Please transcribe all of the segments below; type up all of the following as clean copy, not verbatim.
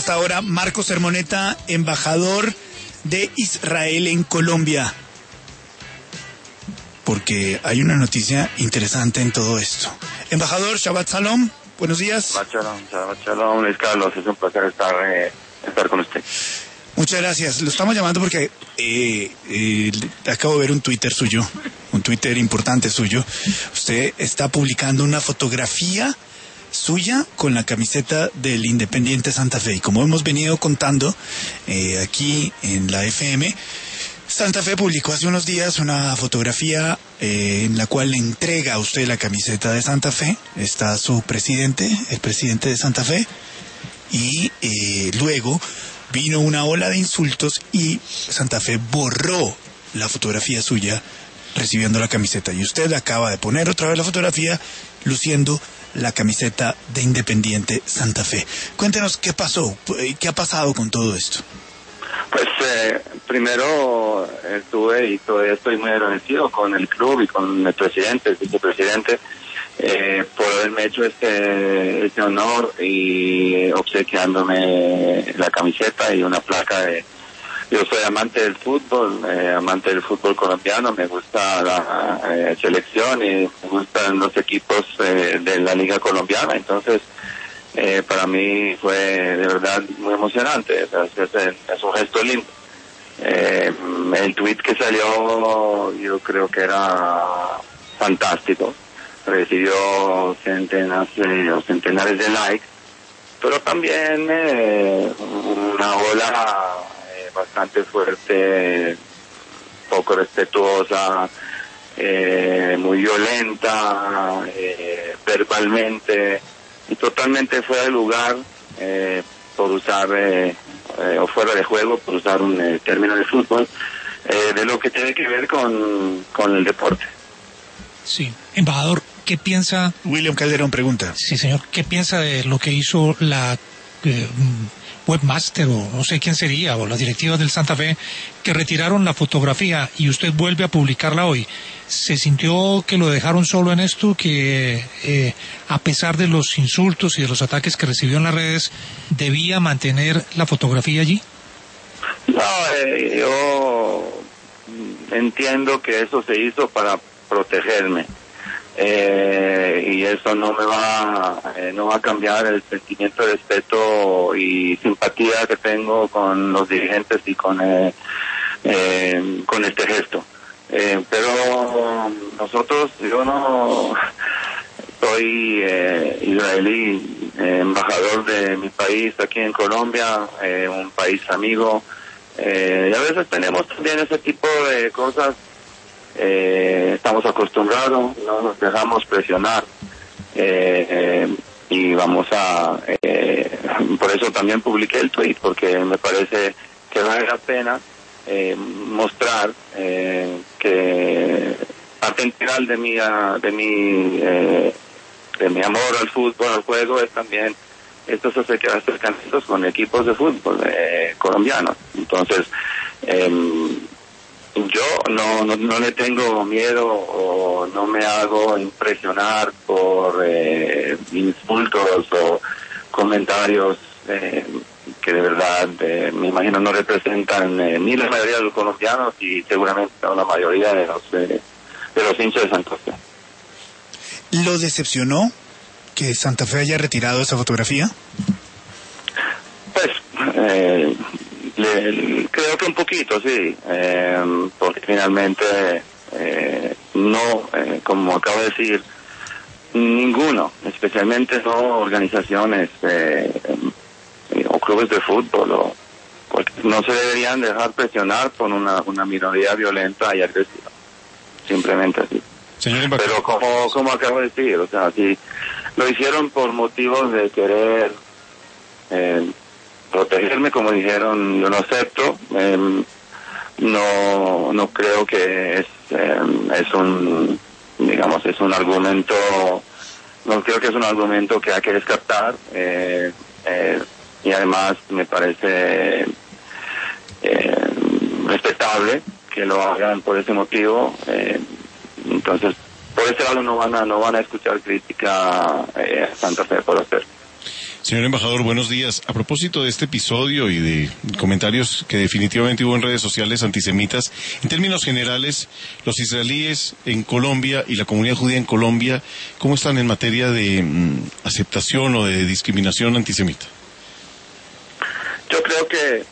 hasta ahora Marcos Sermoneta, embajador de Israel en Colombia. Porque hay una noticia interesante en todo esto. Embajador, Shabbat Shalom, buenos días. Shabbat Shalom, Luis Carlos, es un placer estar con usted. Muchas gracias. Lo estamos llamando porque acabo de ver un Twitter suyo, un Twitter importante suyo. Usted está publicando una fotografía suya con la camiseta del Independiente Santa Fe. Y como hemos venido contando aquí en la FM, Santa Fe publicó hace unos días una fotografía en la cual le entrega a usted la camiseta de Santa Fe. Está su presidente, el presidente de Santa Fe, y luego vino una ola de insultos y Santa Fe borró la fotografía suya recibiendo la camiseta. Y usted acaba de poner otra vez la fotografía luciendo la camiseta de Independiente Santa Fe. Cuéntenos qué pasó, qué ha pasado con todo esto. Pues primero estuve y todavía estoy muy agradecido con el club y con el presidente, el vicepresidente, por haberme hecho este honor y obsequiándome la camiseta y una placa de... Yo soy amante del fútbol colombiano, me gusta la selección y me gustan los equipos de la liga colombiana, entonces para mí fue de verdad muy emocionante, es un gesto lindo. El tweet que salió yo creo que era fantástico, recibió centenares de likes, pero también una ola bastante fuerte, poco respetuosa, muy violenta, verbalmente, y totalmente fuera de lugar por usar, o fuera de juego, por usar un término de fútbol, de lo que tiene que ver con el deporte. Sí, embajador, ¿qué piensa? William Calderón pregunta. Sí, señor, ¿qué piensa de lo que hizo la webmaster o no sé quién sería, o las directivas del Santa Fe, que retiraron la fotografía y usted vuelve a publicarla hoy? ¿Se sintió que lo dejaron solo en esto, que a pesar de los insultos y de los ataques que recibió en las redes, debía mantener la fotografía allí? No, yo entiendo que eso se hizo para protegerme, y eso no va a cambiar el sentimiento de respeto y simpatía que tengo con los dirigentes y con este gesto. Pero yo no soy israelí, embajador de mi país aquí en Colombia, un país amigo, y a veces tenemos también ese tipo de cosas. Estamos acostumbrados, no nos dejamos presionar, y vamos por eso también publiqué el tweet, porque me parece que vale la pena mostrar que parte integral de mi amor al fútbol, al juego, es también estos acercamientos con equipos de fútbol colombianos. Entonces yo no le tengo miedo o no me hago impresionar por insultos o comentarios que de verdad me imagino no representan ni la mayoría de los colombianos y seguramente no la mayoría de los hinchas de Santa Fe. ¿Lo decepcionó que Santa Fe haya retirado esa fotografía? Pues creo que un poquito, sí, porque finalmente como acabo de decir, ninguno, especialmente no organizaciones o clubes de fútbol, no se deberían dejar presionar por una minoría violenta y agresiva, simplemente así. Pero como acabo de decir, o sea, si lo hicieron por motivos de querer protegerme, como dijeron, yo lo acepto. No creo que es un argumento, no creo que es un argumento que hay que descartar, y además me parece respetable que lo hagan por ese motivo. Entonces, por ese lado no van a escuchar crítica a Santa Fe por hacer. Señor embajador, buenos días. A propósito de este episodio y de comentarios que definitivamente hubo en redes sociales antisemitas, en términos generales, los israelíes en Colombia y la comunidad judía en Colombia, ¿cómo están en materia de aceptación o de discriminación antisemita? Yo creo que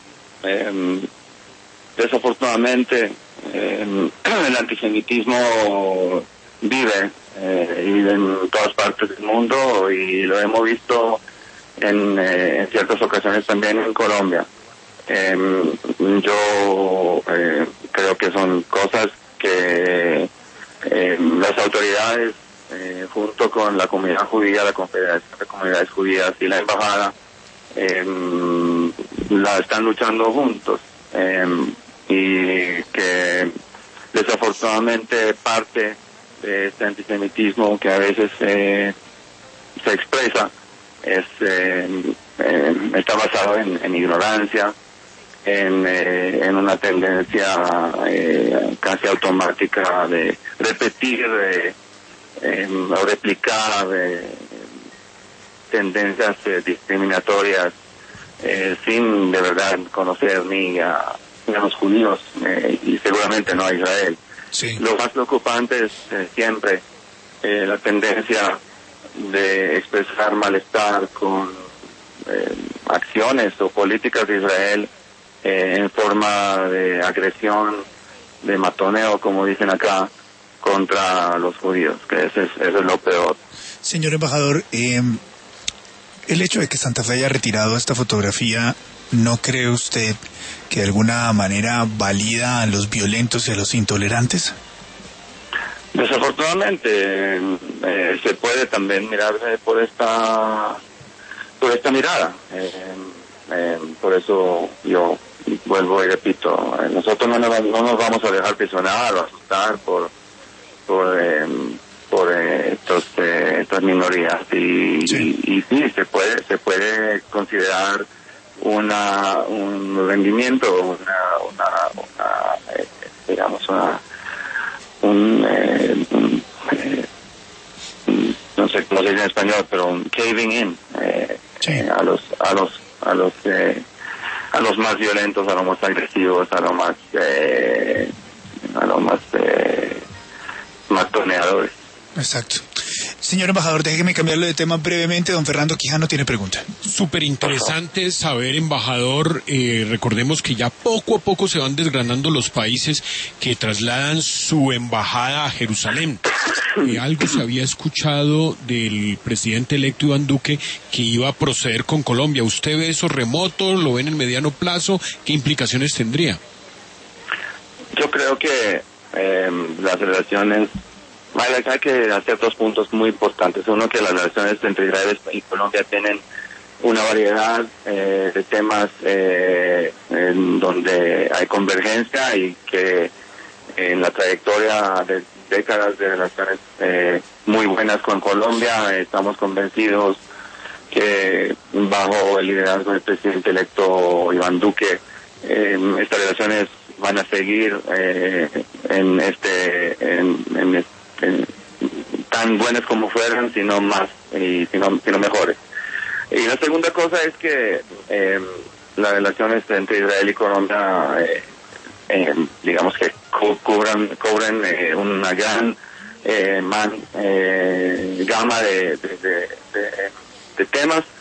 desafortunadamente el antisemitismo vive en todas partes del mundo y lo hemos visto en ciertas ocasiones también en Colombia. Yo creo que son cosas que las autoridades junto con la comunidad judía, la Confederación de Comunidades Judías y la Embajada la están luchando juntos, y que desafortunadamente parte de este antisemitismo que a veces se expresa está basado en ignorancia, en una tendencia casi automática de repetir o replicar tendencias discriminatorias sin de verdad conocer ni a los judíos y seguramente no a Israel. Sí. Lo más preocupante es siempre la tendencia de expresar malestar con acciones o políticas de Israel en forma de agresión, de matoneo, como dicen acá, contra los judíos, que eso es lo peor. Señor embajador, el hecho de que Santa Fe haya retirado esta fotografía, ¿no cree usted que de alguna manera valida a los violentos y a los intolerantes? Desafortunadamente se puede también mirar por esta mirada. Por eso yo vuelvo y repito, nosotros no nos vamos a dejar presionar o asustar por estas minorías y sí se puede considerar un rendimiento, no sé cómo se dice en español, pero un caving in a los más violentos, a los más agresivos, a los más matoneadores. Exacto. Señor embajador, déjeme cambiarle de tema brevemente. Don Fernando Quijano tiene pregunta. Súper interesante saber, embajador, recordemos que ya poco a poco se van desgranando los países que trasladan su embajada a Jerusalén. Algo se había escuchado del presidente electo Iván Duque que iba a proceder con Colombia. ¿Usted ve eso remoto? ¿Lo ve en el mediano plazo? ¿Qué implicaciones tendría? Yo creo que las relaciones... Hay que hacer dos puntos muy importantes. Uno, que las relaciones entre Israel y Colombia tienen una variedad de temas en donde hay convergencia y que en la trayectoria de décadas de relaciones muy buenas con Colombia estamos convencidos que bajo el liderazgo del presidente electo Iván Duque estas relaciones van a seguir tan buenas como fueran, sino más y sino mejores. Y la segunda cosa es que las relaciones entre Israel y Colombia digamos que cubren una gran gama de temas,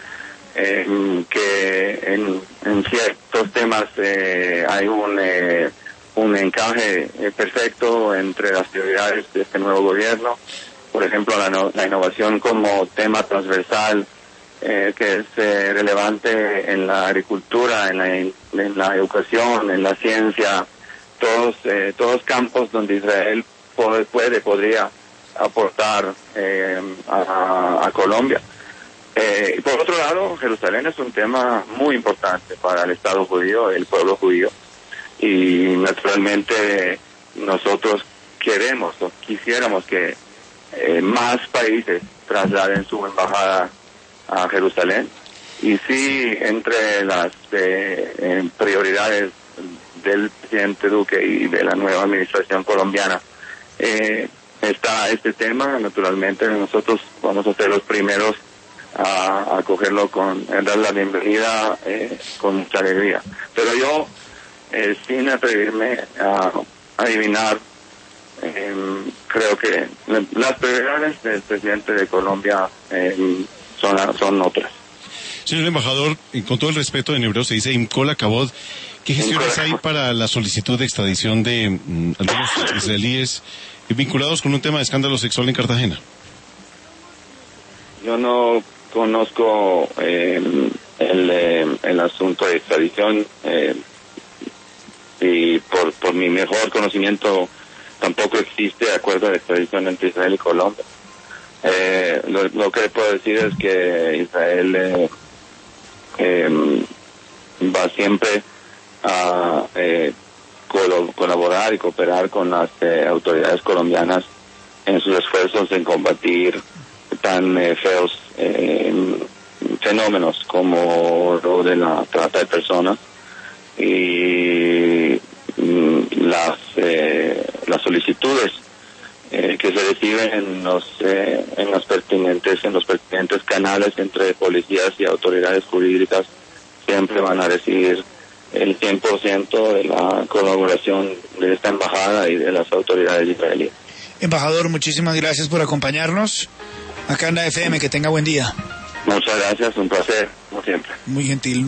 que en ciertos temas hay un encaje perfecto entre las prioridades de este nuevo gobierno. Por ejemplo, la innovación como tema transversal que es relevante en la agricultura, en la educación, en la ciencia, todos campos donde Israel podría aportar a Colombia. Y por otro lado, Jerusalén es un tema muy importante para el Estado judío, el pueblo judío. Y naturalmente nosotros quisiéramos que más países trasladen su embajada a Jerusalén. Y sí, entre las prioridades del presidente Duque y de la nueva administración colombiana está este tema. Naturalmente nosotros vamos a ser los primeros a acogerlo a dar la bienvenida con mucha alegría. Pero yo, sin atreverme a adivinar, creo que las prioridades del presidente de Colombia son otras. Señor embajador, con todo el respeto, en hebreo se dice Imkol Hakavod. ¿Qué gestiones hay para la solicitud de extradición de algunos israelíes vinculados con un tema de escándalo sexual en Cartagena? Yo no conozco el asunto de extradición y por mi mejor conocimiento tampoco existe acuerdo de extradición entre Israel y Colombia. Lo que puedo decir es que Israel va siempre a colaborar y cooperar con las autoridades colombianas en sus esfuerzos en combatir tan feos fenómenos como lo de la trata de personas y las solicitudes que se reciben en los pertinentes canales entre policías y autoridades jurídicas siempre van a recibir el 100% de la colaboración de esta embajada y de las autoridades israelíes. Embajador, muchísimas gracias por acompañarnos acá en la FM. Que tenga buen día. Muchas gracias, un placer, como siempre. Muy gentil.